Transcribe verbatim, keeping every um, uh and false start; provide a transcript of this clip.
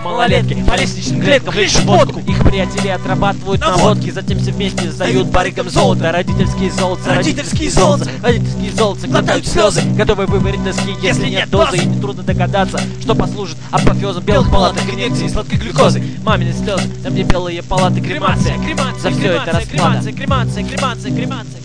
Малолетки по лестничным клеткам лишь водку. Их приятели отрабатывают на водке, затем все вместе сдают барыгам золото. Родительские золотца, родительские золотца, родительские золотца глотают слезы, готовы выварить доски, если нет дозы. И нетрудно догадаться, что послужит апофеозом белых палаток, инъекции сладкой глюкозы. Мамины слезы, там где белые палаты, кремация, за все это расплата. Кремация, кремация, кремация, кремация.